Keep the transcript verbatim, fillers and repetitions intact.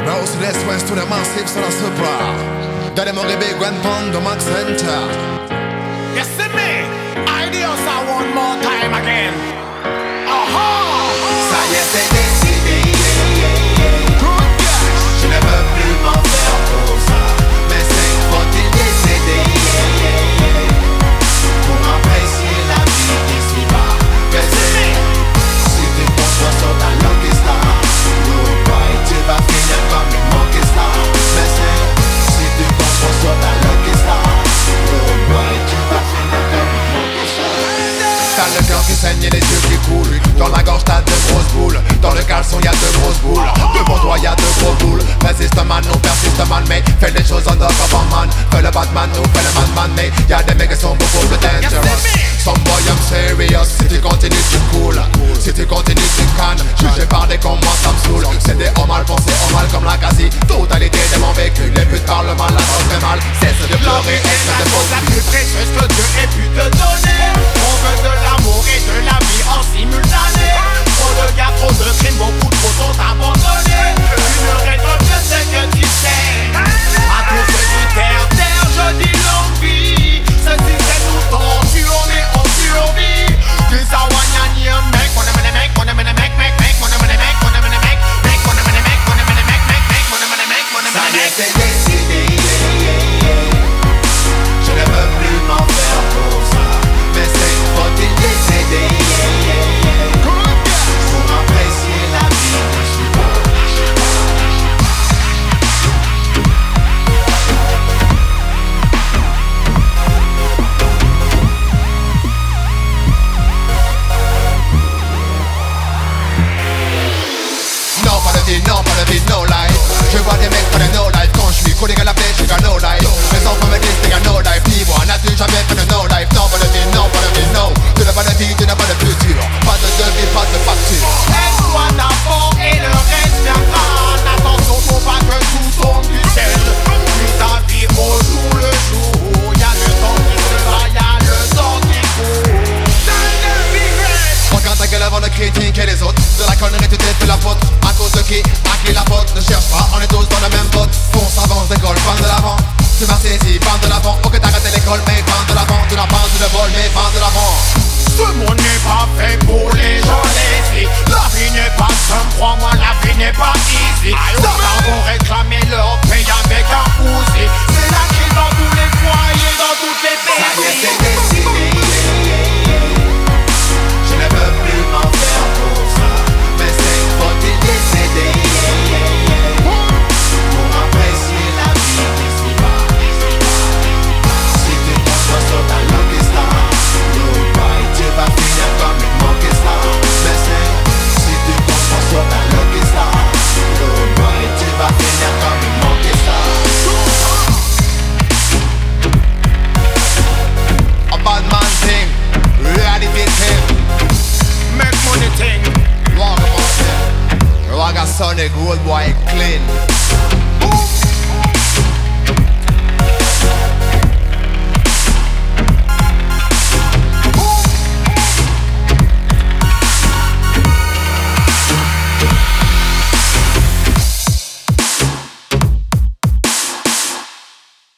North to the west to the massive to the supra. Daddy Muggy Big Grand Pound the Max Center. You see me? Ideas are one more time again. Aha! Ça y est, c'est décidé. Je ne veux plus m'en faire pour ça. Mais cinq faut-il décéder pour apprécier la vie d'ici-bas. Baiser, si tu conçois sur ta lucky star, no boy, tu vas finir comme une monkey star. Mais c'est, si tu conçois sur ta lucky star, no boy, tu vas finir comme une monkey star. T'as le cœur qui saigne et les yeux qui coulent. Dans la gorge t'as de grosses boules. Dans le caleçon y'a de grosses boules. Devant toi y'a de gros boules. Résiste man, non persiste man, mate. Fais les choses undercover man. Fais le Batman, nous fais le man man, mate. Y'a des mecs qui sont beaucoup plus dangerous. Some boy I'm serious. Si tu continues tu coules. Si tu continues tu cannes. Jugé par des cons moi ça me saoule. C'est des hommes mal pensés, hommes mal comme la quasi totalité de mon vécu. Les putes parlent mal, la drogue fait mal. Cesse de pleurer et cesse de la plus précieuse que Dieu ait pu te donner. On veut de l'amour et de la vie en simultané. Trop de gars, trop de crimes, beaucoup trop sont abandonnés. Tu ne rêves que ce que tu sais. À tous ceux du terre, terre, je dis longue vie. Ce système nous torture, on est en survie. Tu sais, wanyani, mec, on aime les mecs, on aime les mecs, mec, mec, on aime les mecs, on aime les mecs, mec, on aime les mecs, on aime les mecs, mec, mec, on aime les mecs, on aime les mecs. C'est décidé. Je ne veux plus m'en faire pour ça. Mais c'est faut-il décéder pour apprécier la vie d'ici-bas. Non pas de vie, non pas de vie, no life. Je vois des mecs faire de no life. Quand je suis collé à la flèche, j'ai qu'un no life. Mes enfants me disent c'est qu'un no life. Ni moi, n'as-tu jamais fait de no life. Non pas de vie, non pas de vie, no. Tu n'as pas de vie, tu n'as pas de futur. Pas de devis, pas de facture. Aide-toi d'abord et le reste viendra. Attention, faut pas que tout tombe du ciel. Puis ta vie au jour le jour. Y'a le temps qui se va, y'a le temps qui court. Regarde ta gueule avant de critiquer les autres. De la connerie tu t'es fait la faute. À cause de qui, à qui la faute. Ne cherche pas, on est tous dans le même boat. Fonce, avance, décolle, fin de l'avant. Tu m'as saisi, fin de l'avant. Ok t'as raté l'école, mais fin de l'avant. Tu n'as pas eu de vol, mais fin de l'avant. Ce monde n'est pas fait pour les gens lazy. La vie n'est pas simple, crois-moi, la vie n'est pas easy. Certains vont réclamer leur paye avec un Uzi. C'est la crise dans tous les foyers, dans toutes les Ça y est, pays. c'est décidé. Je ne veux plus m'en faire pour ça. Mais c'est faut-il décéder pour apprécier la vie d'ici-bas. Si tu conçois sur ta lucky star, no boy, tu vas finir comme une monkey star. Mais c'est, si tu conçois sur ta lucky star, no boy, tu vas finir comme une monkey star. A bad man thing, reality thing. Make money thing. Walk about it. Rock a Sonic, good boy, clean.